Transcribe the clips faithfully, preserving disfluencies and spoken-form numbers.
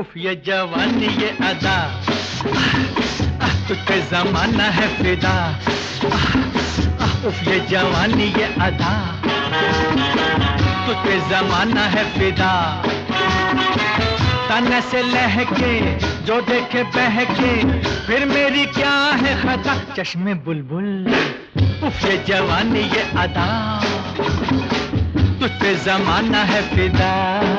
उफ ये जवानी ये अदा, तुझ पे जमाना है फिदा। उफ ये जवानी ये अदा, तुझ पे जमाना है फिदा। तन से लहके जो देखे बहके, फिर मेरी क्या है खता, चश्मे बुलबुल। उफ ये जवानी ये अदा, तुझ पे जमाना है फिदा।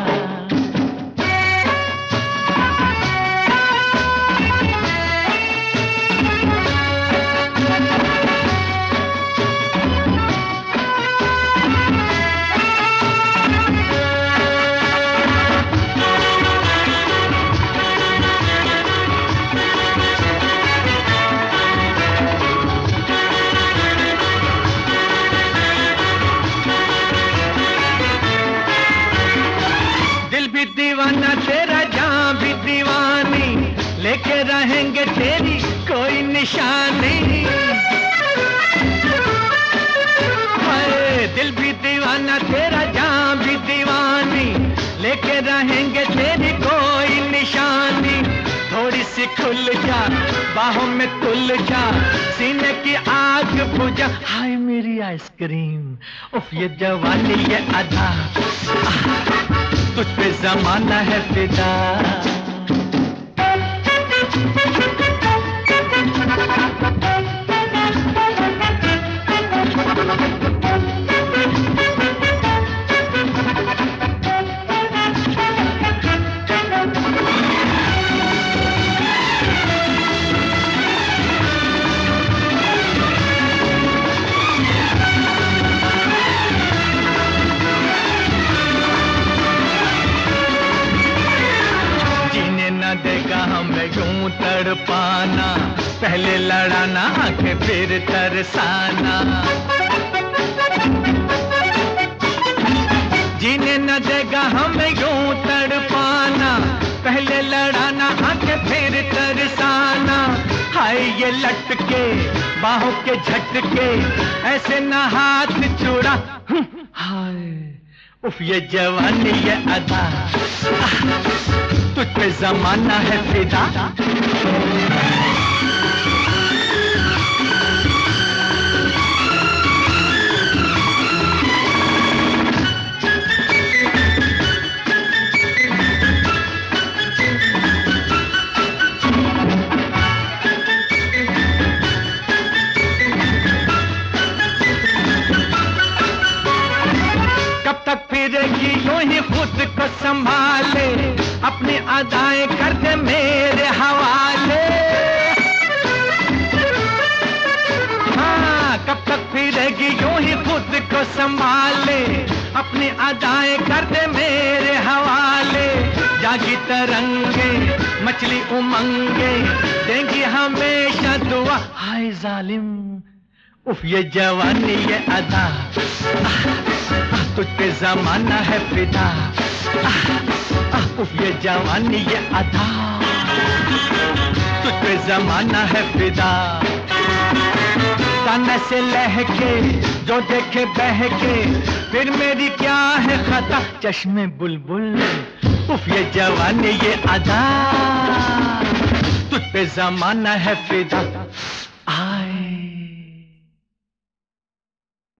दीवाना तेरा जान भी दीवानी, लेके रहेंगे तेरी कोई निशानी। हाय दिल भी दीवाना तेरा जान भी दीवानी, लेके रहेंगे तेरी कोई निशानी। थोड़ी सी खुल जा, बाहों में तुल जा, सीने की आग बुझा, हाय मेरी आइसक्रीम। उफ ये जवानी ये अदा, तुझ पे जमाना है फिदा। देगा हमें यूं तड़पाना, पहले लड़ाना आंखें फिर तरसाना। जीने न देगा हमें यूं तड़पाना, पहले लड़ाना आंखें फिर तरसाना। हाय ये लटके बाहों के झटके, ऐसे न हाथ छुड़ा। हाय उफ ये जवानी ये अदा, तुझ पे जमाना है फिदा। कब तक फिरेगी यूं ही खुद को संभाले, अपनी अदाएं कर दे मेरे हवाले। हाँ कब तक फिरेगी यूं ही खुद को संभाले, अपनी अदाएं कर दे मेरे हवाले। जागी तरंगे मछली उमंगे, देंगी हमेशा दुआ, हाय जालिम। उफ ये जवानी ये अदा, तुझ पे जमाना है फिदा। उफ ये जवानी ये अदा, तुझ पे जमाना है फिदा। तन से लहके जो देखे बहके, फिर मेरी क्या है खता, चश्मे बुलबुल। उफ ये जवानी ये अदा, तुझ पे जमाना है फिदा।